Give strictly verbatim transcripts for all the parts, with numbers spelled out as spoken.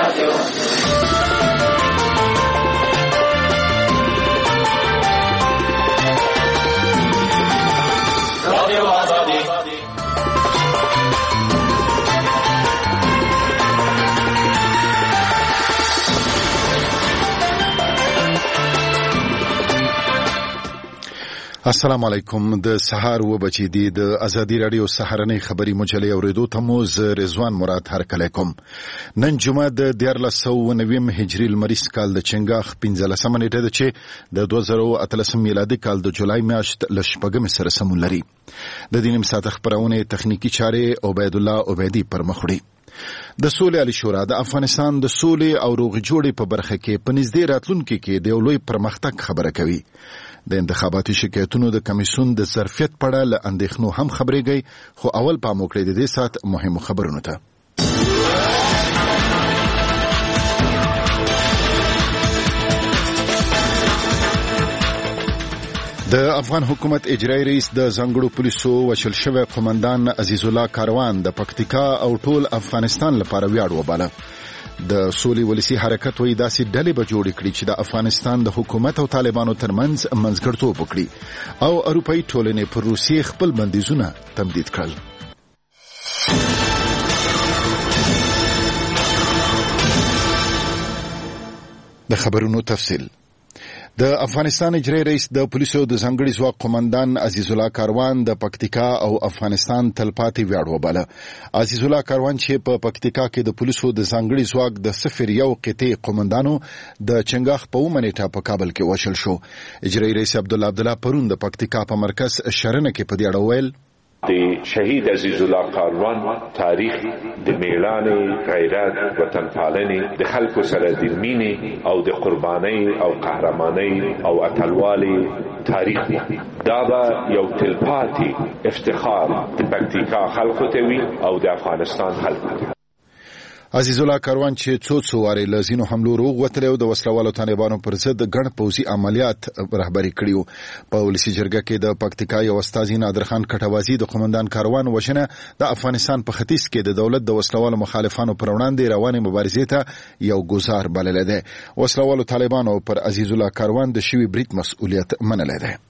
السلام علیکم. د سهار و بچی دی د ازادي رادیو سهارنۍ خبری مجلې اوریدو ته مو ز رضوان مراد هرکلی کوم. نن جمعه د دیارلس سوه نویم هجري لمریز کال د چنګاښ پنځلسمه نیټه ده چې د دوه زره اتلسم میلادي کال د جولای میاشت له شپږمې سره سمون لري. د دې نیم ساعته خپرونې تخنیکي چارې عبید الله عبیدي پر مخ وړي. د سولې عالی شورا د افغانستان د سولې او روغې جوړې په برخه کې په نږدې راتلونکي کې د یو لوی پرمختګ خبره کوي. د انتخاباتي شکایتونو د کمیسیون د ظرفیت په اړه له اندېښنو هم خبرېږي، خو اول پام وکړئ د دې ساعت مهمو خبرونو ته. د افغان حکومت اجرایي رئیس د ځانګړو پولیسو وشل شوی قومندان عزیز الله کاروان د پکتیکا او ټول افغانستان لپاره ویاړ وباله. د سولې ولسی حرکت وایي داسې ډلې به جوړې کړي چې د افغانستان د حکومت او طالبانو ترمنځ منځګړیتوب وکړي او اروپایي ټولنې پر روسیې خپل بندیزونه تمدید کړل. د خبرونو تفصیل. د افغانستان اجرایي رئیس د پولیسو د ځانګړي ځواک قومندان عزیز الله کاروان د پکتیکا او افغانستان تلپاتې ویاړ وباله. عزیز الله کاروان چې په پکتیکا کې د پولیسو د ځانګړي ځواک د صفر یو قطعې قومندانو د چنګاښ په اومه نیټه په کابل کې وشل شو. اجرایي رئیس عبدالله عبدالله پرون د پکتیکا په مرکز شرنه کې په دې اړه ویل: د شهید عزیز الله کاروان تاریخ د میړانې، غیرت، وطن پالنې، د خلکو سره د مینې او د قربانۍ او قهرمانۍ او اتلوالي تاریخ دی. دا به یو تلپاتې افتخار د پکتیکا خلکو ته وي او د افغانستان خلکو ته. عزیز الله کاروان چې څو څو وارې له ځینو حملو روغ وتلی او د وسلوالو طالبانو پر ضد ګڼ پوځي عملیات رهبري کړي وو. په ولسي جرګه کې د پکتیکا یو استازي نادرخان کټوازي د قومندان کاروان وژنه د افغانستان په ختیځ کې د دولت د وسلوالو مخالفانو پر وړاندې روانې مبارزې ته یو ګزار بللی دی. وسلوالو طالبانو پر عزیز الله کاروان د شوي برید مسؤلیت منلی دی.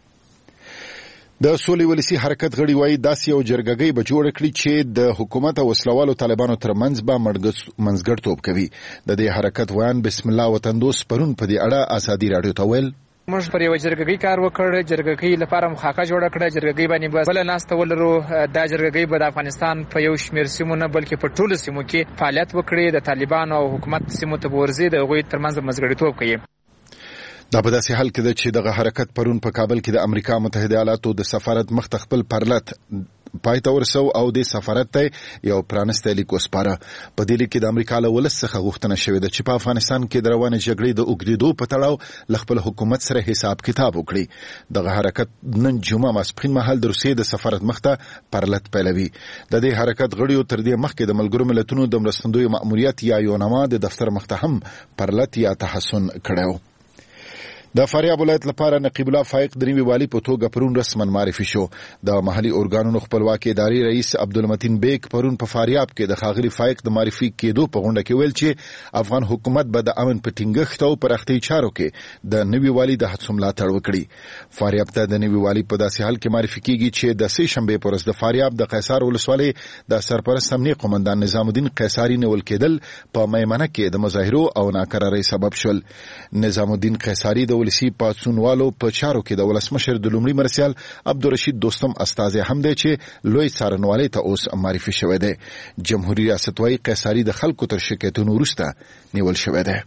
د سولې ولسی حرکت غړي وایي داسې یو جرګګۍ به جوړ کړي چې د حکومت او وسلوالو طالبانو ترمنځ به منځګړیتوب کوي. د دې حرکت ویان بسم الله وطندوس پرون په دې اړه ازادي راډیو ته ویل: موږ پر یو جرګګۍ کار وکړ، جرګګۍ لپاره مخاکه جوړه کړه، جرګګۍ باندې بل ناسته ولرو. دا جرګګۍ به د افغانستان په یو شمېر سیمو نه بلکې په ټولو سیمو کې فعالیت وکړي، د طالبانو او حکومت سیمو ته ورځي، د هغوی ترمنځ منځګړیتوب کوي. دا په داسې حال کې ده چې دغه حرکت پرون په کابل کې د امریکا متحده ایالاتو د سفارت مخ ته خپل پرلت پای ته ورسو او د سفارت ته یو پرانستی لیک وسپاره. په دې لیک کې د امریکا له ولس څخه غوښتنه شوې ده چې په افغانستان کې د روانې جګړې د اوږدېدو په تړاو له خپل حکومت سره حساب کتاب وکړي. دغه حرکت نن جمعه ماسپښین مهال د روسیې د سفارت مخ ته پرلت پیلوي. د دې حرکت غړیو تر دې مخکې د ملګرو ملتونو د مرستندوی مأموریت یا یونما د دفتر مخ ته هم پرلت یا تحسن کړی. د فاریاب ولایت لپاره نقیب الله فائق د نوي والي په توګه پرون رسما معرفي شو. د محلي ارګانونو خپلواکي ادارې رئیس عبدالمتین بیگ پرون په فاریاب کې د ښاغلي فائق د معرفي کېدو په غونډه کې ویل چې افغان حکومت به د امن په ټینګښت او پراختیايي چارو کې د نوي والي د هڅو ملاتړ وکړي. فاریاب ته د نوي والي په داسې حال کې معرفي کېږي چې د سې شنبې په ورځ د فاریاب د قیصار ولسوالۍ د سرپرست امنیه قومندان نظام الدین قیصاري نیول کېدل په میمنه کې د مظاهرو او ناکرارۍ سبب شول. نظام الدین قیصاري د ولسی پاتسونوالو په چارو کې د ولسمشر د لومړي مرسیال عبدالرشید دوستم استازی هم دی چې لوی څارنوالۍ ته اوس معرفي شوی دی. جمهوریت ریاست وايي قیصاري د خلکو تر شکایتونو وروسته نیول شوی دی.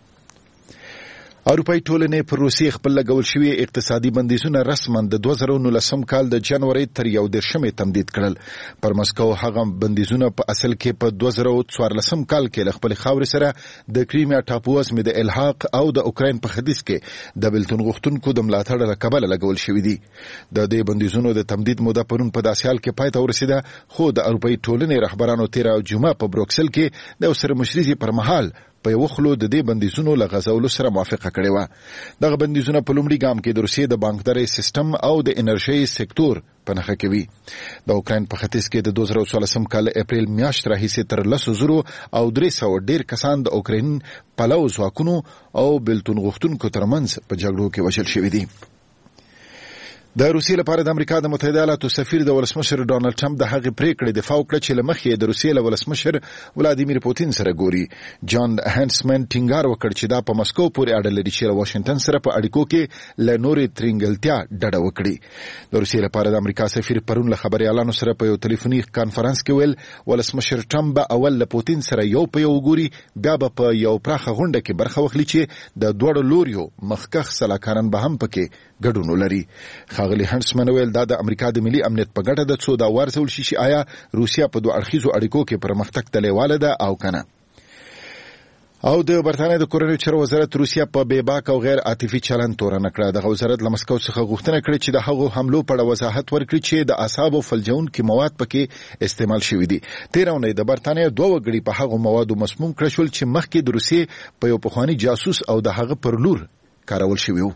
اروپایي ټولنې پر روسیې خپل لګول شوي اقتصادي بندیزونه رسما د دوه زره نولسم کال د جنوري تر یو دېرشمې تمدید کړل. پر مسکو هغه بندیزونه په اصل کې په دوه زره څوارلسم کال کې له خپلې خاورې سره د کریمیا ټاپو وزمې د الحاق او د اوکراین په ختیځ کې د بېلتون غوښتونکو د ملاتړ له کبله لګول شوي دي. د دې بندیزونو د تمدید موده پرون په داسې حال کې پای ته ورسېده، خو د اروپایي ټولنې رهبرانو تېره جمعه په بروکسل کې د یو سرمشریزې پر مهال په یو خلو د دې بندیزونو لغځولو سره موافقه کړې و. دغه بندیزونه په لومړي ګام کې د روسیې د بانکداري سیستم او د انرژي سکتور په نښه کوي. د اوکراین په ختیځ کې د دوه زره څوارلسم کال اپریل میاشت راهیسې تر لسو زرو او درې سوه ډېر کسان د اوکراین پلو ځواکونو او بېلتون غوښتونکو ترمنځ په جګړو کې وژل شوي دي. د روسیې لپاره د امریکا د متحده ایالاتو سفیر د ولسمشر ډانلډ ټرمپ د هغې پریکړې دفاع وکړه چې له مخکې د روسیې له ولسمشر ولادیمیر پوتین سره ګوري. جان هانسمن ټینګار وکړ چې دا په مسکو پورې اړه لري چې له واشنګټن سره په اړیکو کې له نورې ترینګلتیا ډډه وکړي. د روسیې لپاره د امریکا سفیر پرون له خبريالانو سره په یو ټلیفوني کانفرنس کې ویل ولسمشر ټرمپ به اول له پوتین سره یو په یو ګوري، بیا به په یو پراخه غونډه کې برخه واخلي چې د دوړو لوریو مخکخ سلاکاران به هم پکې ګډون ولري. ښاغلي هانسمن ویل دا د امریکا د ملي امنیت په ګټه ده څو دا وارزول شي چې آیا روسیا په دوه اړخیزو اړیکو کې پرمختګ ته لیواله ده او کنه. او د برتانیې د کورنیو چارو وزارت روسیا په بې باک او غیر عاطفي چلند تورنه کړه. دغه وزارت له مسکو څخه غوښتنه کړې چې د هغو حملو په اړه وضاحت ورکړي چې د اعصابو فلجونکي مواد پکې استعمال شوي دي. تېره اونۍ د برتانیې دوه وګړي په هغو موادو مسموم کړه شول چې مخکې د روسیې په یو پخواني جاسوس او د هغه پر لور کارول شوي وو.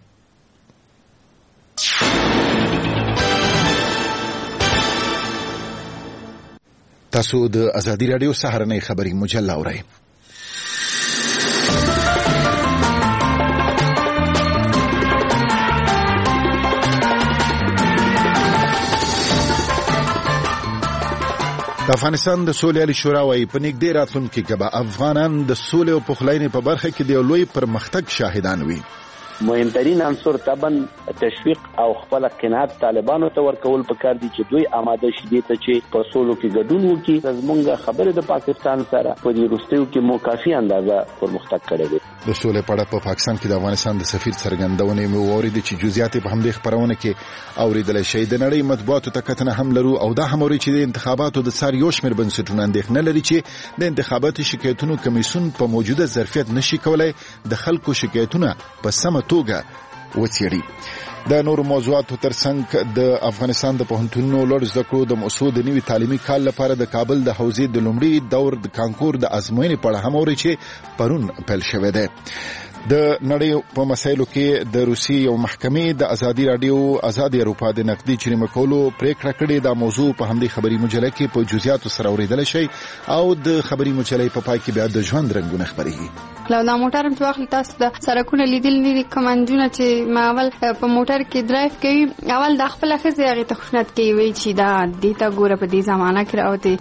تاسو د ازادي رادیو سهارنۍ خبري مجله اورئ. د افغانستان د سولې عالي شورا وايي په نږدې راتلونکي کې به افغانان د سولې او پخلاینې په برخه کې د لوی پرمختګ شاهدان وي. مهمترین عنصر طبعا تشویق او خپل قناعت طالبانو ته ورکول پکار دي چې دوی آماده شي دي ته چې په سولو کې ګډون وکړي. زمونږ خبره د پاکستان سره په دې وروستیو کې مو کافي اندازه پرمختګ کړی دی. د سولې په اړه په پاکستان کې د افغانستان د سفیر څرګندونې مو واورېدې چې جزئیات په همدې خبرونه کې اوریدل شي. د نړۍ مطبوعاتو ته کتنه هم لرو او دا هم اوري چې د انتخاباتو د څار یو شمېر بنسټونه اندېښنه لري چې د انتخاباتي شکایتونو کمیسیون په موجوده ظرفیت نشي کولای د خلکو شکایتونه په سمه توګه وڅېړي. د نورو موضوعاتو ترڅنګ د افغانستان د پوهنتونونو لوړ زده کړو د موسسو د نوي تعلیمي کال لپاره د کابل د حوزې د لومړي دور د کانکور د ازموینې په اړه هم اوري چې پرون پیل شوی دی. د نړۍ په مسایلو کې د روسي یو محکمې د ازادي رادیو ازادي اروپا د نقدي چریمه کولو پریکړه کړې. دا موضوع په همدې خبري مجله کې په جزئیاتو سره اوریدل شي او د خبري مجلې په پای کې بیا د ژوند رنگونه خبرېږي. لو دا موټر په وخت تاسو د سرکونو لیدل نه کمانډونه چې ما اول په موټر کې ډرایو کوي اول د خپل خزه هغه ته خوشنط کوي وی چې دا د تا ګوره په دې زمانہ کې راوته.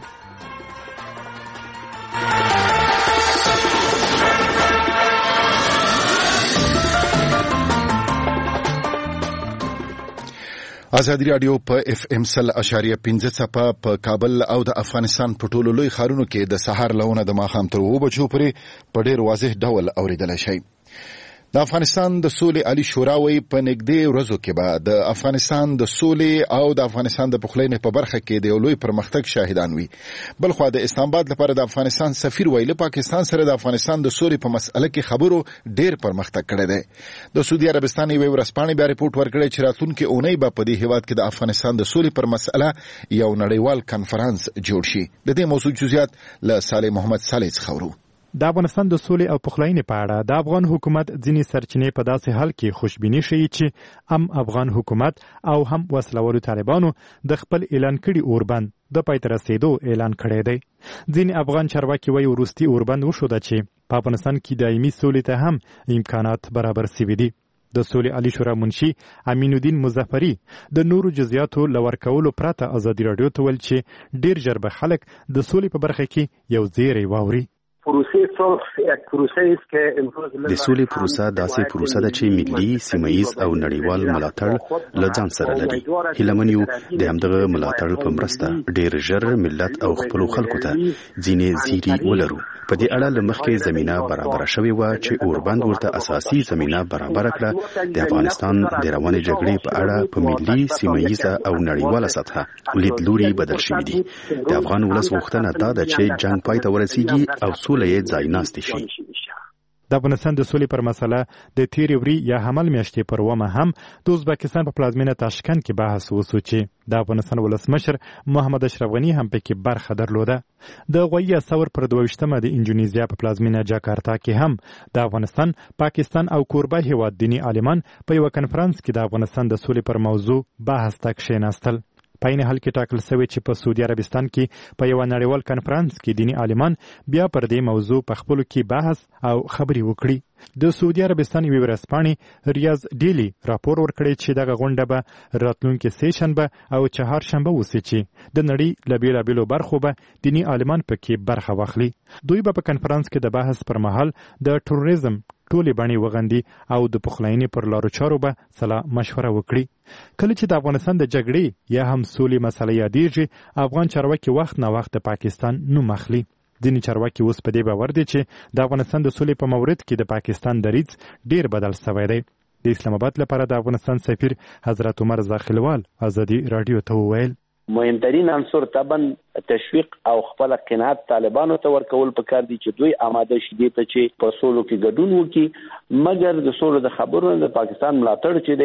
ازادي رادیو په اف ام سل اشاریه پنځه څپه په کابل او د افغانستان په ټولو لوی ښارونو کې د سهار لونه د ماښام تر اوه بجو پورې په ډېر واضح ډول اوریدل شي. د افغانستان د سولې عالي شورا وايي په نږدې ورځو کې به د افغانستان د سولې او د افغانستان د پخلاینې په برخه کې د لوی پرمختګ شاهدان وي. بلخو د اسلام آباد لپاره د افغانستان سفیر ویل پاکستان سره د افغانستان د سولې په مسأله کې خبرو ډېر پرمختګ کړی دی. د سعودي عربستان یو ورځپاڼې بیا ریپورت ورکړی چې راتلونکي اونۍ به په دې هیواد کې د افغانستان د سولې پر مسأله یو نړیوال کنفرانس جوړ شي. د دې موضوع جزئیات له صالح محمد صالح څخه اورو. د افغانستان د سولې او پخلاینې په اړه د افغان حکومت ځینې سرچینې په داسې حال کې خوشبیني ښیي چې هم افغان حکومت او هم وسلوالو طالبانو د خپل اعلان کړي اوربند د پای ته رسېدو اعلان کړی دی. ځینې افغان چارواکي وایي وروستي اوربند وښوده چې په افغانستان کې دایمي سولې ته هم امکانات برابر سوي دي. د سولې عالي شورا منشي امین الدین مظفری د نورو جزئیاتو له ورکولو پرته ازادي رادیو ته ویل چې ډېر ژر به خلک د سولې په برخه کې یو زیری واوري. د سولې پروسه داسې پروسه ده چې ملي، سیمه‌ییز او نړیوال ملاتړ له ځان سره لري. هیله یو د همدغه ملاتړ په مرسته ډېر ژر ملت او خپلو خلکو ته ځینې زیری ولرو. په دې اړه له مخکې زمینه برابره شوې وه چې اوربند ورته اساسي زمینه برابره کړه. د افغانستان د روانې جګړې په اړه په ملي، سیمه‌ییزه او نړیواله سطحه لیدلوري بدل شوي دي. د افغان ولس غوښتنه دا ده چې جنګ پای ته ورسیږي او سوله یې ځای ناستې شي. د افغانستان د سولې پر مسله د تیرې وري یا حمل میاشتې پر ومه هم د ازبکستان په پلازمینه تاشکند کې بحث وسو چې د افغانستان ولسمشر محمد اشرف غني هم پکې برخه درلوده. د غویه ثور پر دویشتمه د انډونیزیا په پلازمینه جاکارتا کې هم د افغانستان، پاکستان او کوربه هیواد دینی عالمان په یو کنفرانس کې د افغانستان د سولې پر موضوع بحث ته کښېناستل. په عین حال کې ټاکل شوی چې په سعودي عربستان کې په یو نړیوال کنفرانس کې دینی عالمان بیا پر دې موضوع په خپلو کې بحث او خبرې وکړي. د سعودي عربستان یوې ورځپاڼې ریاض ډیلی راپور ورکړی چې دغه غونډه به راتلونکي سه شنبه او چهارشنبه وسي چې د نړۍ له بېلابېلو برخو به دینی عالمان پکې برخه واخلي. دوی به په کنفرانس کې د بحث پر مهال د ټوریزم ټولې بڼې وغندي او د پخلاینې پر لارو چارو به سلا مشوره وکړي. کله چې د افغانستان د جګړې یا هم سولې مسله یادېږي، افغان چارواکي وخت نه وخت د پاکستان نوم اخلي. ځینې چارواکي اوس په دې باور دي چې د افغانستان د سولې په مورد کې د پاکستان دریځ ډیر بدل شوی دی. د اسلام آباد لپاره د افغانستان سفیر حضرت عمر زاخلوال ازادي رادیو ته وویل مهمترین عنصر طبعا تشویق او خپل قناعت طالبانو ته ورکول پکار دي چې دوی آماده شي دي ته چې په سولو کې ګډون وکړي، مګر د سولو د خبرونو د پاکستان ملاتړ چې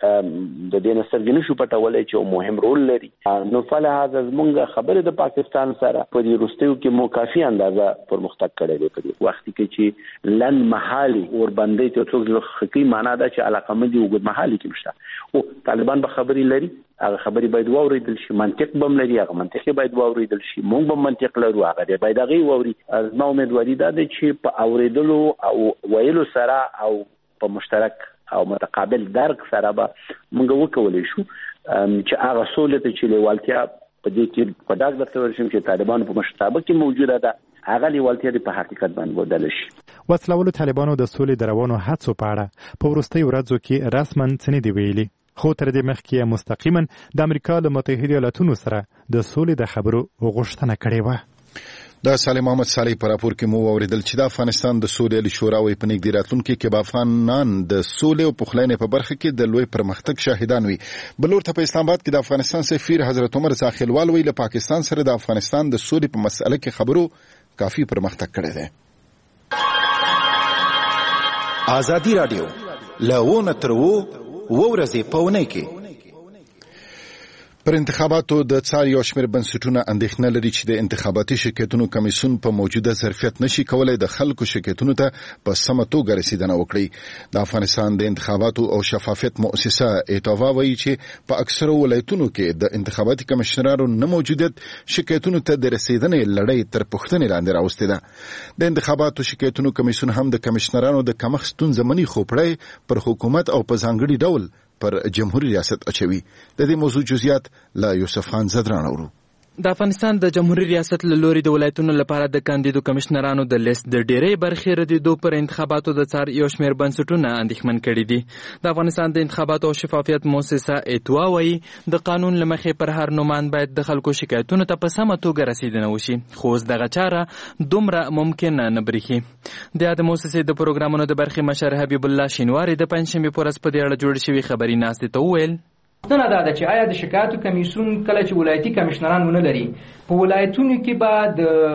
دی د دې نسرګنی شو پټولې چې مهم رول لري. نو فلهذا زمونږ خبره د پاکستان سره په دې وروستیو کې مو کافي اندازه پرمختګ کړی دی. په دې وخت کې چې لن محالي ور باندې ته څوک حقیقي معنا ده چې علاقه مدي وګد محالي کې مشته او طالبان به خبري لري، هغه خبري باید واوریدل شي، منطق بم لري، هغه منطقي باید واوریدل شي، مونږ به منطق لرو، هغه باید هغه واوري. زما امیدواري ده چې په اوریدلو او ویلو سره او په مشترک او متقابل درک سره به مونږ وکولای شو چې هغه سولې ته چې لیوالتیا په دې کې په داګ درته ورشم چې طالبانو په مشتابه کې موجوده ده، هغه لیوالتیا په حقیقت باندې بدل شي. وسلوالو طالبانو د سولې د روانو هڅو په اړه په وروستیو ورځو کې رسماً څه نه دی ویلي، خو تر دې مخکې مستقیما د امریکا له متحده ایالاتونو سره د سولې د خبرو غوښتنه کړې وه. د سالم محمد صالح په راپور کې مو اوریدل چې د افغانستان د سولې علی شورا وي په نږدې راتلونکي کې به افغانان د سولې او پخلاینې په برخه کې د لوی پرمختګ شاهدان وي. بلور ته په اسلام آباد کې د افغانستان سفیر حضرت عمر زاخلوال وی له پاکستان سره د افغانستان د سولې په مسله کې خبرو کافي پرمختګ کړی دی. ازادي رادیو لونه تر وو ورځې په ونه کې پر انتخاباتو د څار یو شمېر بنسټونه اندېښنه لري چې د انتخاباتي شرکتونو کمیسیون په موجوده ظرفیت نشي کولای د خلکو شرکتونو ته په سمه توګه رسیدنه وکړي. د افغانستان د انتخاباتو او شفافیت مؤسسه ایټاوا وایي چې په اکثرو ولایتونو کې د انتخاباتي کمشنرانو نه موجودیت شرکتونو ته د رسیدنې لړۍ تر پوښتنې لاندې راوستې ده. د انتخاباتو شرکتونو کمیسیون هم د کمشنرانو د کمښت ستونزه مني، خو پړی پر حکومت او په ځانګړي ډول پر جمهوریت ریاست اچوي. د دې موضوع جزئیات لا یوسف خان زدران اورو. د افغانستان د جمهوریت ریاست له لوري د ولایتونو لپاره د کاندیدو کمشنرانو د لیست د ډېرې برخې ردیدو پر انتخاباتو د څار یو شمېر بنسټونه اندېښمن کړي دي. د افغانستان د انتخاباتو او شفافیت مؤسسه ایټوا وایي د قانون له مخې پر هر نومان باید د خلکو شکایتونو ته په سمه توګه رسیدنه وشي، خو اوس دغه چاره دومره ممکن نه برېښي. د یادې مؤسسې د پروګرامونو د برخې مشر حبیب الله شینواري د پنجشنبې په ورځ په دې اړه جوړې شوې خبري ناستې ته وویل پوښتنه دا ده چې آیا د شکایاتو کمیسیون کله چې ولایتي کمشنران ونه لري، په ولایتونو کې به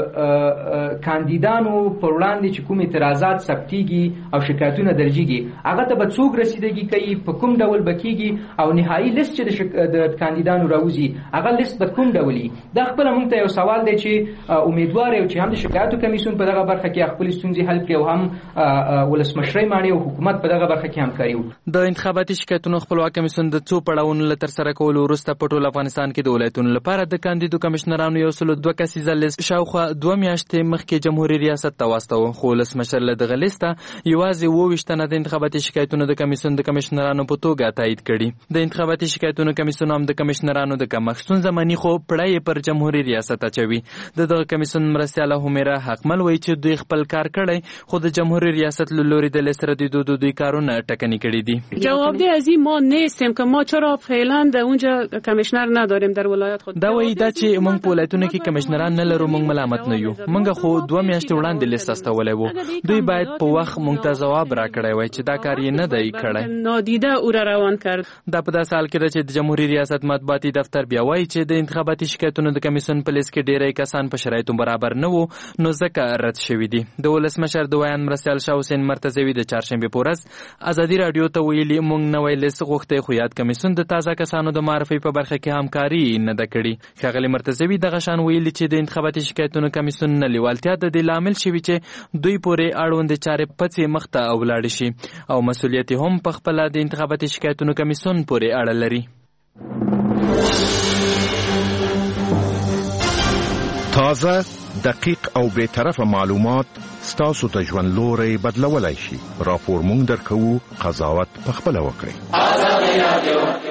د کاندیدانو پر وړاندې چې کوم اعتراضات ثبتېږي او شکایتونه درجیږي، هغه ته به څوک رسیدګي کوي، په کوم ډول به کېږي، او نهایي لیست چې د, شک... د کاندیدانو راوځي هغه لیست به کوم ډول وي. دا خپله موږ ته یو سوال دی چې امیدوار یو چې هم د شکایاتو کمیسیون په دغه برخه کې خپلې ستونزې حل کړي او هم ولسمشرۍ ماڼۍ او حکومت په دغه برخه کې همکاري وکړي. د انتخاباتي شکایتونو خپلواک کمیسیون د څو پړاوونو له ترسره کولو وروسته په ټول افغانستان کې د ولایتونو لپاره د کاندیدو کمشنرانو یو سلو دوه کسیزه لیست شاوخوا دوه میاشتې مخکې جمهوریت ریاست ته واستاوه، خو ولسمشر له دغه لیسته یوازې اووه ویشت تنه د انتخاباتي شکایتونو د کمیسیون د کمشنرانو په توګه تایید کړي. د انتخاباتي شکایتونو کمیسیون هم د کمشنرانو د کمښت ستونزه مني، خو پړی پر جمهوریت ریاست اچوي. د دغه کمیسیون مرستیاله همیره حقمل وایي چې دوی خپل کار کړی، خو د جمهوریت ریاست له لوري د لیست ردیدو د دوی کارونه ټکني کړي دي. جوابدهی از این ما نیستیم که ما چرا فعلا در اونجا کمیشنر نداریم در ولایت خود. دا وایي دا چې موږ په ولایتي ولایتونو کې کمشنران نه لرو موږ ملامت نه یو. موږ خو دوه میاشتې وړاندې لیست استولې وو. دوی باید په وخت موږ ته ځواب راکړی وای چې دا کار یې نه دی کړی. نادیده او را روان کرد. دا په داسې حال کې ده چې د جمهوریت ریاست مطبوعاتي دفتر بیا وایي چې د انتخاباتي شکایتونو د کمیسیون په لیست کې ډېری کسان په شرایطو برابر نه وو نو ځکه رد شوي دي. د ولسمشر د ویان مرستیال شاه حسین مرتضوي د چهارشنبې په ورځ ازادي راډیو ته ویلي موږ نوی لیست غوښتی خو یاد کمیسیون د تازه کسانو د معرفي په برخه کې همکاري نه ده کړې. ښاغلي مرتضوي دغه شان ویلي چې د انتخاباتي شکایتونو کمیسیون نه لیوالتیا د دې لامل شوي چې دوی پورې اړوندې چارې پڅې مخ ته ولاړې شي او مسؤلیت هم په خپله د انتخاباتي شکایتونو کمیسیون پورې اړه لري. تازه، دقیق او بی‌طرفه معلومات ستاسو ته ژوند لوری بدلولی شي. راپور مونږ درکوو، قضاوت پخپله وکړئ.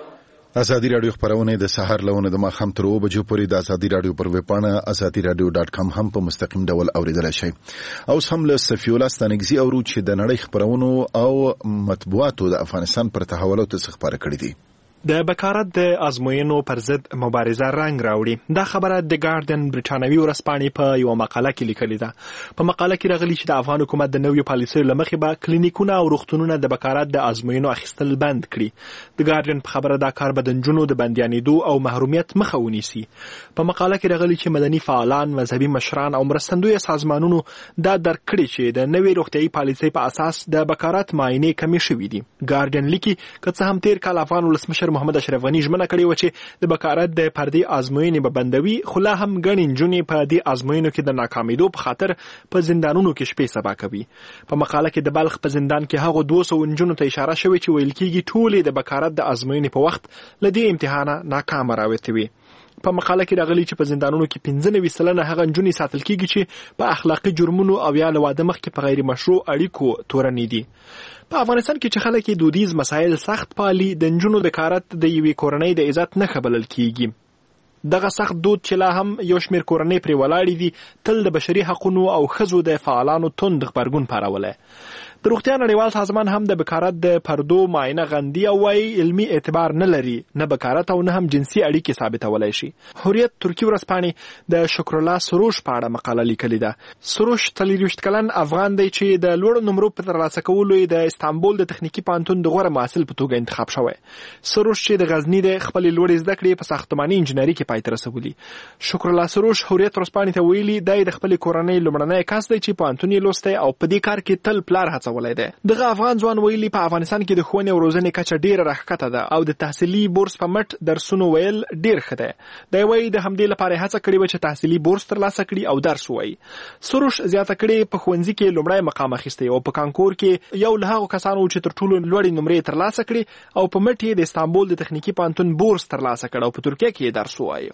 ازادي راډیو خبرونه د سحر لونه د ماخام تر اوه بجو پورې د ازادي راډیو پر ویب پاڼه ازادي راډیو ډاټ کام هم په مستقیم ډول اوریدلای شئ. او هم له سفیولا ستانګزي او چې د نړۍ خبرونو او مطبوعاتو د افغانستان پر تحولاتو څخه خبره کړې دي. د بکارت د ازموینو پر ضد مبارزه رنګ راوړي. دا خبره د ګارډین برټانوي ورځپاڼې په یو مقاله کې لیکلې ده. په مقاله کې راغلي چې د افغان حکومت د نویو پالیسیو له مخې به کلینیکونه او روغتونونه د بکارت د ازموینو اخیستل بند کړي. د ګارډین په خبره دا کار به د نجونو د بندیانېدو او محرومیت مخه ونیسي. په مقاله کې راغلي چې مدني فعالان، مذهبي مشران او مرستندوی سازمانونو دا درک کړي چې د نوې روغتیايي پالیسۍ په اساس د بکارت معاینې کمې شوې دي. ګارډین لیکي که څه هم تیر کال افغان ولسمشر محمد اشرف غني ژمنه کړې و چې د بکارت د پردې ازموینې به بندوي، خو لا هم ګڼې نجونې په دې ازموینو کې د ناکامیدو په خاطر په زندانونو کې شپې سبا کوي. په مقاله کې د بلخ په زندان کې هغو دوه سوه نجونو ته اشاره شوې چې ویل کېږي ټولې د بکارت د ازموینې په وخت له دې امتحانه ناکامه راوتې وي. په مقاله کې راغلي چې په زندانونو کې پنځه نوي سلنه هغه نجونې ساتل کېږي چې په اخلاقي جرمونو او یا له واده مخکې په غیر مشروع اړیکو تورنې دي. په افغانستان کې چې خلک دودیز مسایل سخت پالي، د نجونو د کارت د یوې کورنۍ د عزت نښه بلل کېږي. دغه سخت دود چې لا هم یو شمېر کورنۍ پرې ولاړې دي تل د بشري حقونو او ښځو د فعالانو توند غبرګون پارولی. د روغتیا نړیوال سازمان هم د بکارت د پردو معاینه غندي او وايي علمي اعتبار نه لري، نه بکارت او نه هم جنسي اړیکې ثابتولی شي. حریت ترکي ورځپاڼې د شکرالله سروش په اړه مقاله لیکلې ده. سروش څلورویشت کلن افغان دی چې د لوړو نمرو په ترلاسه کولو یې د استانبول د تخنیکي پوهنتون د غوره محصل په توګه انتخاب شوی. سروش چې د غزني د خپلې لوړې زده کړې په ساختماني انجنیري کې پای ته رسولي. شکرالله سروش حریت ورځپاڼې ته ویلي دی د خپلې کورنۍ لومړنی کس دی چې پوهنتون یې لوستی او په دې کار کې تل پلار هڅولی دی. دغه افغان ځوان ویلي په افغانستان کې د ښوونې او روزنې کچه ډیره راښکته ده او د تحصیلي بورس په مټ درسونو ویل ډیر ښه دی. دی وایي د همدې لپاره هڅه کړې وه چې تحصیلي بورس ترلاسه کړي او درس ووایي. سروش زیاته کړې په ښوونځي کې لومړی مقام اخیستی او په کانکور کې یو له هغو کسانو چې تر ټولو لوړې نمرې ترلاسه کړي او په مټ یې د استانبول د تخنیکي پوهنتون بورس ترلاسه کړ او په ترکیه کې یې درس ووایه.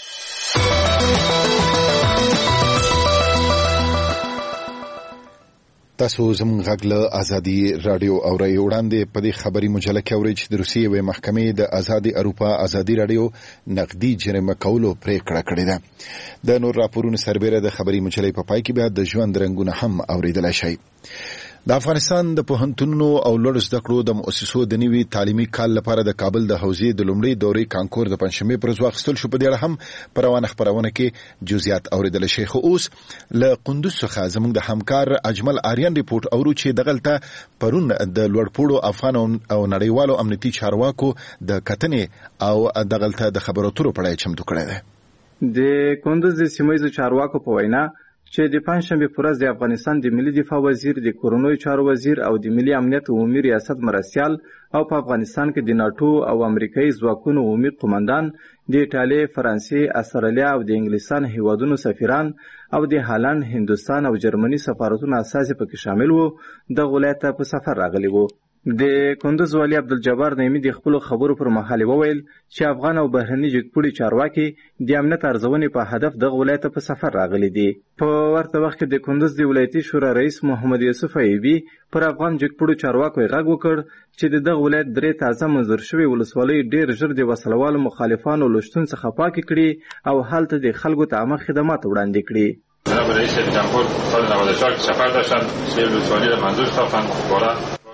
تاسو زموږ غږ له ازادي راډیو اورئ. وړاندې په دې خبري مجله کې اورئ چې د روسیې یوې محکمې د ازادي اروپا ازادي راډیو نقدي جریمه کولو پریکړه کړې ده. د نور راپورونو سربېره د خبري مجلې په پای کې بیا د ژوند رنګونه هم اوریدلای شئ. د افغانستان د پوهنتونونو او لوړو زده کړو د مؤسسو د نوي تعلیمي کال لپاره د کابل د حوزې د لومړۍ دورې کانکور د پنځشنبې پر ورځ واخیستل شو. په دې اړه هم په روانه خپرونه کې جزئیات اوریدل شي. خو اوس له قندوز څخه زموږ د همکار اجمل آریان ریپورت اورو چې دغلته پرون د لوړپوړو افغان او نړیوالو امنیتي چارواکو د کتنې او دغلته د خبرو اترو په اړه چمتو کړی دی. د قندوز د سیمه چارواکو په وینا چې د پنځشنبې په ورځ د افغانستان د ملي دفاع وزیر، د کورنیو چارو وزیر او د ملي امنیت عمومي ریاست مرستیال او په افغانستان کې د ناټو او امریکایي ځواکونو عمومي قومندان، د ایټالیا، فرانسې، استرالیا او د انګلستان هیوادونو سفیران او د هالند، هندوستان او جرمني سفارتونو اساسي پکې شامل وو. د ولایت په سفر راغلي وو. د کندوز والي عبدالجبار نعیمي د خپلو خبرو پر مهال وویل چې افغان او بهرني جګپوړي چارواکي د امنیت ارزونې په هدف دغه ولایت په سفر راغلي دي. په ورته وخت کې د کندوز د ولایتي شورا رئیس محمد یوسف ایوبي پر افغان جګپوړو چارواکو غږ وکړ چې د دغه ولایت درې تازه منظور شوي ولسوالۍ ډېر ژر د وسلوالو مخالفانو له شتون څخه پاکې کړي او هلته د خلکو ته عامه خدمات وړاندې کړي. جناب رئیس جمهور سال نود و چهار که سفر داشتن سه ولسوالی را منظور ساختن. بالا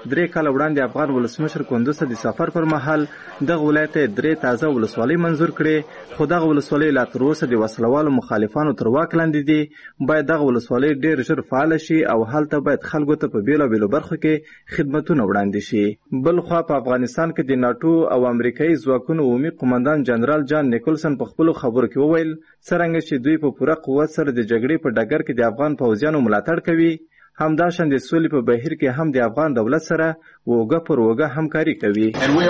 درې کاله وړاندې افغان ولسمشر کندوز ته د سفر پر مهال دغه ولایت درې تازه ولسوالۍ منظور کړې، خو دغه ولسوالۍ لا تر اوسه د وسلوالو مخالفانو تر واک لاندې دي. باید دغه ولسوالۍ ډېر ژر فعاله شي او هلته باید خلکو ته په بېلابېلو برخو کې خدمتونه وړاندې شي. بل خوا په افغانستان کې د ناټو او امریکایي ځواکونو عمومي قمندان جنرال جان نیکولسن په خپلو خبرو کې وویل څرنګه چې دوی په پوره قوت سره د جګړې په ډګر کې د افغان پوځیانو ملاتړ کوي، همداشان د سولې په بهیر کې هم د افغان دولت سره وګه پر وګه همکاري کوي.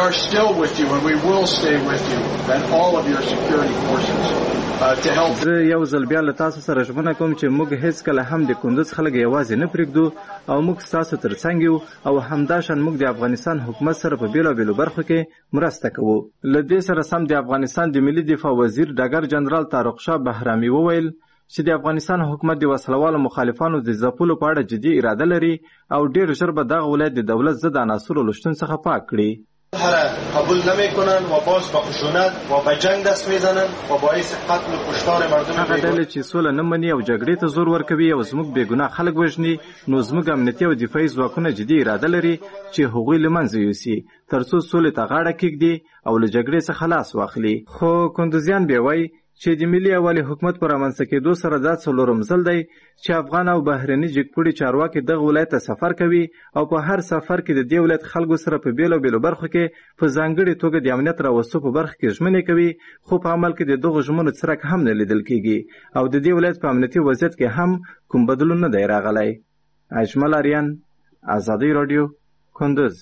زه یو ځل بیا له تاسو سره ژمنه کوم چې موږ هیڅکله هم د کندوز خلک یوازې نه پرېږدو او موږ ستاسو تر څنګ یو او همداشان موږ د افغانستان حکومت سره په بېلابېلو برخو کې مرسته کوو. له دې سره سم د افغانستان د ملي دفاع وزیر ډګر جنرال طارق شاه بهرامي وویل چې د افغانستان حکومت د وسلوالو مخالفانو د ځپلو په اړه جدي اراده لري او ډېر ژر به دغه ولایت د دولت ضد عناصرو له شتون څخه پاک کړي. قبول نمیکنن و باز با خشونت و به جنگ دست میزنن و باعث قتل و کشتار مردم هغه ډلې چې سوله نه مني او جګړې ته زور ورکوي او زموږ بېګناه خلک وژني، نو زموږ امنیتي او دفاعي ځواکونه جدي اراده لري چې هغوی له منځه یوسي تر څو سولې ته غاړه کېږدي او له جګړې څخه لاس واخلي. خو کندوزیان بیا وایي چې د ملي یووالي حکومت پر رامنځته کېدو سره دا څلورم ځل دی چې افغان او بهرني جګپوړي چارواکي دغه ولایت ته سفر کوي او په هر سفر کې د دې ولایت خلکو سره په بېلابېلو برخو کې په ځانګړې توګه د امنیت راوستو په برخه کې ژمنې کوي، خو په عمل کې د دغو ژمنو څرک هم نه لیدل کېږي او د دې ولایت په امنیتي وضعیت کې هم کوم بدلون نه دی راغلی. اجمل آریان، ازادي راډیو، کندوز.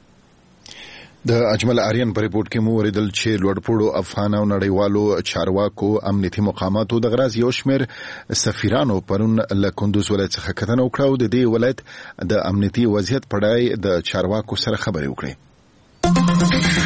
د اجمل آریان په ریپورت کې مو وریدل چې لوړپوړو افغان او نړیوالو چارواکو امنیتي مقاماتو د غراز یو شمېر سفیرانو پرون له کندوز ولایت څخه کتنه وکړه او د دې ولایت د امنیتي وضعیت په اړه د چارواکو سره خبرې وکړې.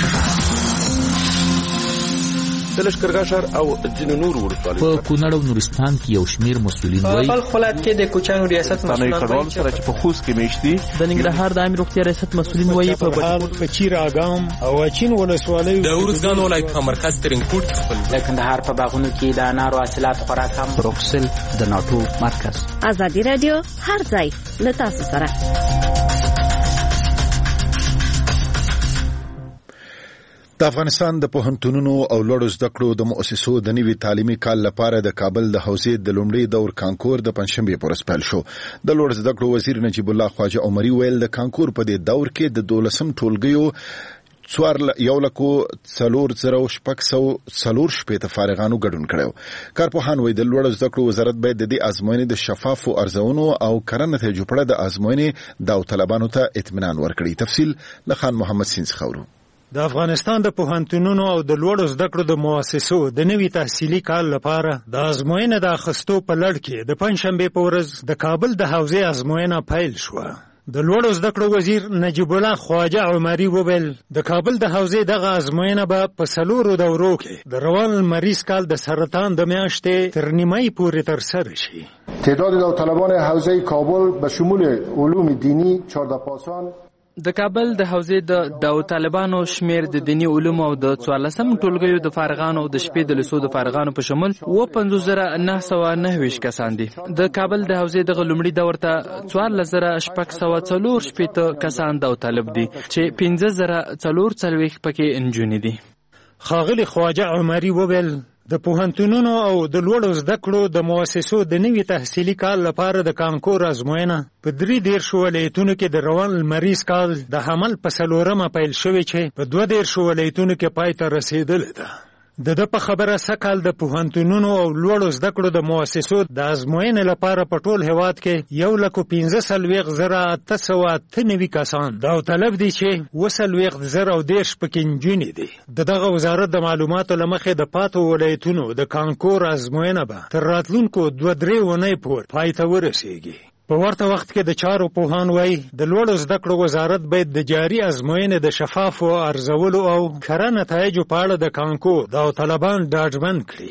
د لشکرګاه او ځینو نور ولسوالۍ په کونړ او نورستان کې یو شمېر مسؤلین وایي په خپلات کې د کوچانو ریاست مسؤلین وایي سره چې په خوست کې میشتي د ننګرهار د عامه روغتیا ریاست مسؤلین وایي په بچیر اګام او اچین ولسوالۍ د ورزګان ولایت په مرکز ترینکوټ خپل د کندهار په باغونو کې د انارو حاصلات خوراک هم بروکسل د ناټو مرکز. ازادي رادیو هر ځای له تاسو سره. د افغانستان د پوهنتونونو او لوړو زده کړو د مؤسسو د نوي تعلیمي کال لپاره د کابل د حوزې د لومړي دور کانکور د پنځشنبې پر ورځ پیل شو. د لوړ زده کړو وزیر نجیب الله خواجه عمري ویل د کانکور په دې دور کې د دولسم ټولګیو څوار یو لکو څلور زره شپږ سوه څلور شپېته فارغانو ګډون کړی. کارپوهان وایي د لوړو زده کړو وزارت باید د دې ازموینې د شفافو ارزونو او کره نتایجو په اړه د ازموینې داوطلبانو ته اطمینان ورکړي. تفصیل له خان محمد سین څخه اورو. د افغانستان د پوهنتونونو او د لوړو زده کړو د مؤسسو د نوي تحصیلي کال لپاره د ازموینې د اخیستو په لړ کې د پنځشنبې په ورځ د کابل د حوزې ازموینه پیل شوه. د لوړو زده کړو وزیر نجیب الله خواجه عمري وویل د کابل د حوزې دغه ازموینه به په څلورو دورو کې د روان لمریز کال د سرطان د میاشتې تر نیمایي پورې ترسره شي. تعداد داوطلبان حوزې کابل به شمول علوم دینی چهارده پاسان د کابل د حوزې د داوطلبانو شمیر د دینی علوم او د څوارلسم ټولګیو د فارغانو او د شپې د لسو د فارغانو په شمول اووه پنځوس زره نهه سوه نهه ویشت کسان دي. د کابل د حوزې دغه لومړي دور ته څوارلس زره شپږ سوه څلور شپېته کسان داوطلب دي چې پنځه زره څلور څلوېښت پکې نجونې دي. ښاغلي خواجه عمري وویل د پوهنتونونو او د لوړو زده کړو د مؤسسو د نوي تحصیلي کال لپاره د کانکور ازموینه په درې دېرشو ولایتونو کې د روان لمریز کال د حمل په څلورمه پیل شوې چې په دوه دېرشو ولایتونو کې پای ته رسېدلې ده. د ده په خبره سږ د پوهنتونونو او لوړو زده کړو د مؤسسو د ازموینې لپاره په ټول هېواد کې یو لکو پنځه څلوېښت زره اته سوه اته نوي کسان داوطلب دي چې اووه څلوېښت زره او دېرش پکې نجونې دي. د دغه وزارت د معلوماتو له مخې د پاتو ولایتونو د کانکور ازموینه به تر راتلونکو دوه درې اونۍ پورې پای ته ورسېږي. په ورته وخت کې د چارو پوهان وایي د لوړو زده کړو وزارت باید د جاري ازموینې د شفافو ارزولو او کره نتایجو په اړه د کانکور داوطلبان ډاډمن کړي.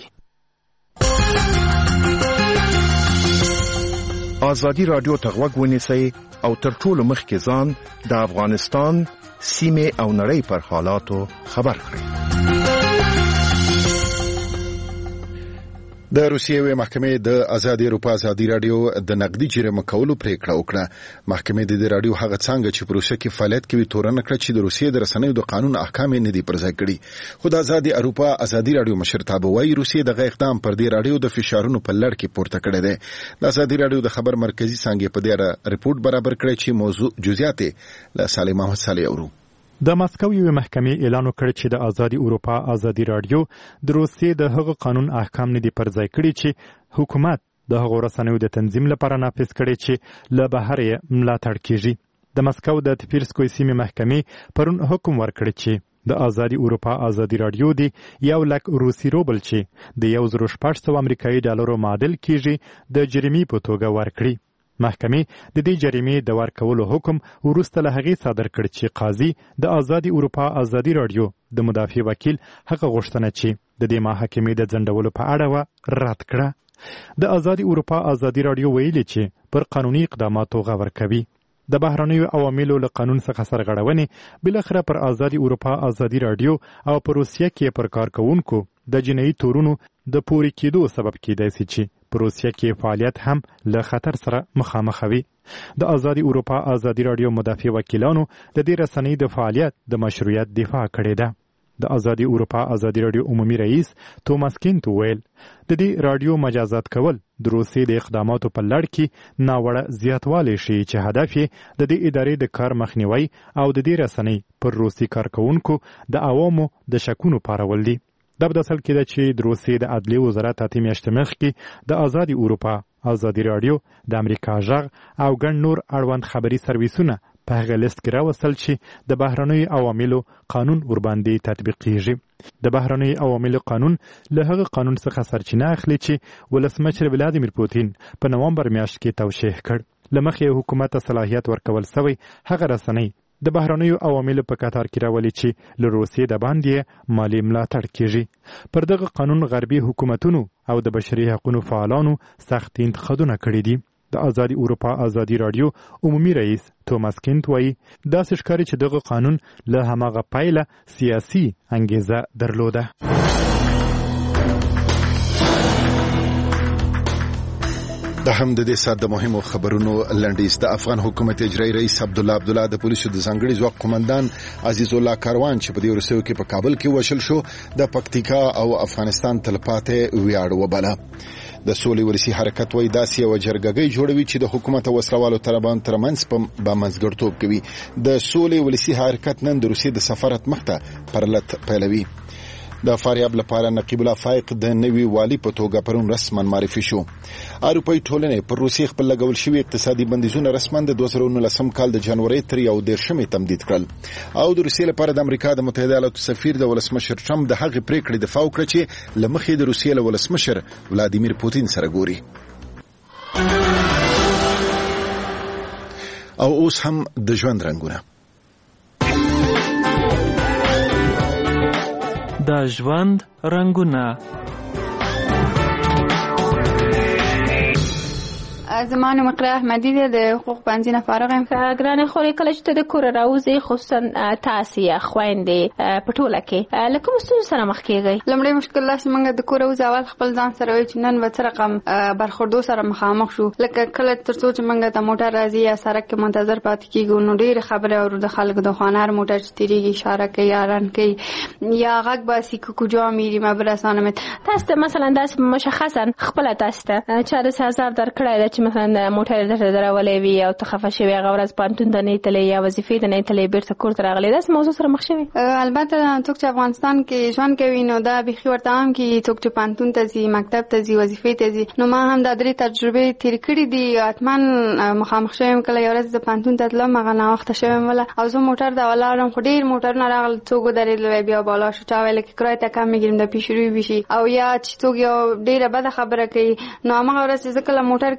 ازادي راډیو ته غوږ ونیسئ او تر ټولو مخکې ځان د افغانستان سیمې او نړۍ پر حالاتو خبر کړئ. د روسیې محکمې د ازادي اروپا ازادي رادیو د نقدي جرم کولو پریکړه وکړه. محکمې د رادیو هغه څنګه چې پروسه کې فعالیت کوي تورن کړ چې د روسیې د رسنیو د قانون احکام نه دي پرځای کړي. خو د ازادي اروپا ازادي رادیو مشرتابه وايي روسیې د اقدام پر دې رادیو د فشارونو په لړ کې پورته کړی دی. د ازادي رادیو د خبر مرکزی څنګه په دې ریپورت برابر کړی چې موضوع جزئیات له سالم محمد صالح اورو. د مسکو یو محکمې اعلان وکړ چې د ازادي اروپا ازادي رادیو د روسیې د هغه قانون احکام نه دي پرځای کړي چې حکومت د هغو رسنیو د تنظیم لپاره نافذ کړي چې له بهر یې ملاتړ کیږي. د مسکو د تپیرسکوی سیمې محکمې پرون حکم ورکړ چې د ازادي اروپا ازادي رادیو دی یو لک روسي روبل چې د یو زرو شپږ سوه امریکایي ډالرو معادل کیږي د جریمې په توګه ورکړي. محکمې د دې جریمې د ورکولو حکم وروسته له هغې صادر کړ چې قاضي د ازادي اروپا ازادي رادیو د مدافع وکیل هغه غوښتنه چې د دې محاکمې د ځنډولو په اړه وه رد کړه. د ازادي اروپا ازادي رادیو ویلي چې پر قانوني اقداماتو غور کوي. د بهرنیو عواملو له قانون څخه سرغړونې بالاخره پر ازادي اروپا ازادي رادیو او پر روسیه کې پر کارکوونکو د جنایي تورونو د پورې کېدو سبب کېدای شي چې په روسیه کې فعالیت هم له خطر سره مخامخ وي. د ازادي اروپا ازادي رادیو مدافع وکیلانو د دې رسنۍ د فعالیت د مشروعیت دفاع کړې ده. د ازادي اروپا ازادي رادیو عمومي رئیس توماس کینټ ویل د دې رادیو مجازات کول د روسیې د اقداماتو په لړ کې ناوړه زیاتوالی شي چې هدف یې د دې ادارې د کار مخنیوي او د دې رسنۍ پر روسي کارکوونکو د عوامو د شکونو پارول دي. دا په داسل کې ده چې د روسیې د عدلیې وزارت اتې میاشتې مخکې د ازادي اروپا ازادي رادیو د امریکا غږ او ګڼ نور اړوند خبري سرویسونه په هغه لیست کې راوستل چې د بهرنیو عواملو قانون ورباندې تطبیقیږي. د بهرنیو عواملو قانون له هغه قانون څخه سرچینه اخلي چې ولسمشر ولادیمیر پوتین په نومبر میاشت کې توشیح کړ. له مخې حکومت ته صلاحیت ورکول سوی هغه رسنۍ د بهرنیو عواملو په کتار کې راولي چې له روسیې د باندې مالی ملاتړ کیږي. پر دغه قانون غربي حکومتونو او د بشري حقوقو فعالانو سخت انتقادونه کړي دي. د ازادي اروپا ازادي رادیو عمومي رئیس توماس کینټ وایي داسې ښکاري چې دغه قانون له هماغه پایله سیاسي انګیزه درلوده. د هم د دې سات د مهمو خبرونو لنډیز. د افغان حکومت اجرایی رئیس عبدالله عبدالله د پولیسو د ځانګړي ځواک قومندان عزیز الله کاروان چې په دې ورسېو کې په کابل کې وشل شو د پکتیکا او افغانستان تلپاتې ویاړ وبله. د سولې ولسي حرکت وایي داسې یوه جرګګۍ جوړوي چې د حکومت او وسلوالو طالبانو ترمنځ په منځګړیتوب کوي. د سولې ولسي حرکت نن د روسیې د سفارت مخته پرلت پیلوي. د فاریاب لپاره نقیب الله فائق د نوي والی په توګه پرون رسما معرفي شو. اروپایي ټولنې پر روسیې خپل لګول شوي اقتصادي بندیزونه رسما د دوه زره نولسم کال د جنوري تر یو دېرشمې تمدید کړل او د روسیې لپاره د امریکا د متحده ایالاتو سفیر د ولسمشر ټرمپ د هغې پریکړې دفاع وکړه چې له مخې د روسیې له ولسمشر ولادیمیر پوتین سره ګوري. او اوس هم د ژوند رنګونه. د ژوند رنګونه. زما نوم اقرا احمدی دی، د حقوق پوهنځي نه فارغ یم. ګرانې خورې کله چې ته د کوره راوځې خصوصا تاسې یا خویندې په ټوله کې له کومو ستونزو سره مخ کېږئ؟ لومړی مشکل دا چې موږ د کوره وځو اول خپل ځان سره وایو چې نن به څه رقم برخوردو سره مخامخ شو. لکه کله تر څو چې موږ د موټر راځي یا سړک کې منتظر پاتې کېږو نو ډېرې خبرې اورو د خلکو د خانه هر موټر چې تېرېږي اشاره کوي یا رن کوي یا غږ باسي که کجا میري ما برسانم. تاسو ته مثلا داسې مشخصا خپله تاسو ته چا داسې آزار درکړی ده چې مثلا موټر درته درولې وي او ته خفه شوې هغه ورځ پوهنتون ته نه تلې یا وظیفې ته نه تلې بیرته کور ته راغلې داسې موضوع سره مخ شوې؟ البته څوک چې افغانستان کې ژوند کوي نو دا بیخي ورته عام کې څوک چې پوهنتون ته ځي مکتب ته ځي وظیفې ته ځي. نو ما هم دا درې تجربې تېرې کړي دي. حتما مخامخ شویم کله یو ورځ د پوهنتون ته تلم هغه ناوخته شویم وله او زه موټر ته ولاړم خو ډېر موټرونه راغلل څوک ودرېدل بیا بالا شو چا ویل چې کرایه ته کم میګیرم د پیش روی بشي او یا چې څوک یو ډېره بده خبره کوي. نو هماغه ورځ چې زه کله موټر کې کېناستم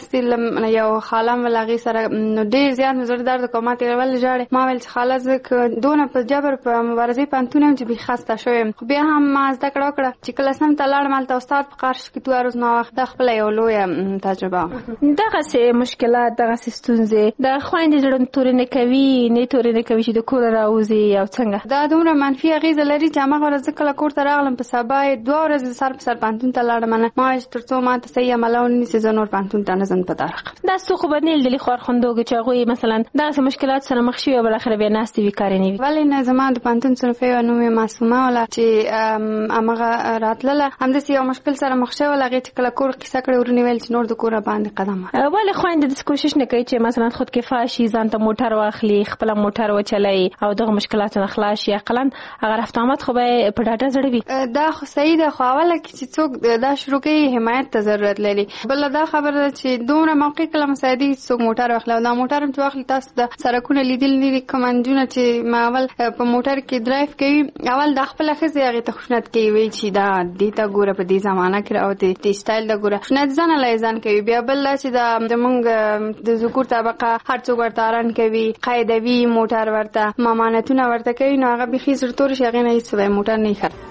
ناستې لم یو خالم ولغي سره نو ډیر زیات نظر درد کومات ول جوړه ما ول خاله زکه دونه په جبر په مبارزه پانتونم چې به خسته شوم خو بیا هم ما زده کړو کړه چې کله سم تلاړ مال ته استاد په قرش کې دوه روز ما وخت د خپل یو لوی تجربه دغه سه مشکلات دغه ستونزې د خويندې جوړن تورې نه کوي نه تورې نه کوي چې د کور راوځي او څنګه دا دومره منفي اغیزه لري چې هغه ورځ کله کور ته راغلم په سبا دوه ورځې سر په سر پانتون ته لاړم نه ما ترڅو ما ته صحیح عملونه سيزن اور پانتون ته نه زن پتا راغ دا څه خو بدنیل د خور خوندوږي چې هغه مثلا دغه مشکلات سره مخ شي او بل اخر بیا ناستي وکړي نه وي ولې نه زما د پانتون سره په نوې معصومه ولا چې امغه راتله هم د یو مشکل سره مخ شوه لغه چې کله کور کیسه کړې ورنی ویل چې نور د کور باندې قدم ولې خويندې د کوشش نه کوي چې مثلا خود کفایه شي ځان ته موټر واخلي خپل موټر وچلای او دغه مشکلات نه خلاص شي عقلن اگر افتامت خو به په ډاټا زړوي دا خو صحیح ده خو اوله چې څوک دا شروع کوي حمایت ته ضرورت لري بل دا خبره چې دومره موقع کله مساعدي څوک موټر واخلي دا موټر هم چې واخلي تاسو د سرکونه لیدل نه کومنجونه چې ما اول په موټر کې ډرایو کوي اول د خپل خزي هغه ته خوشنط کوي وی چې دا د تا ګوره په دې زمانہ کې او د سټایل د ګوره خوشنط ځان لایزان کوي بیا بل چې د موږ د ذکر طبقه هر څوک ورتاران کوي قاعدوي موټر ورته مامانتونه ورته کوي نو هغه به خیزر تور شي هغه نه هیڅ موټر نه خر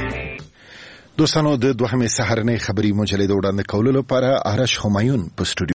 دوستانو د دوهمه سحرنې خبري مجلې د وړاندې کولو لپاره آرش همایون په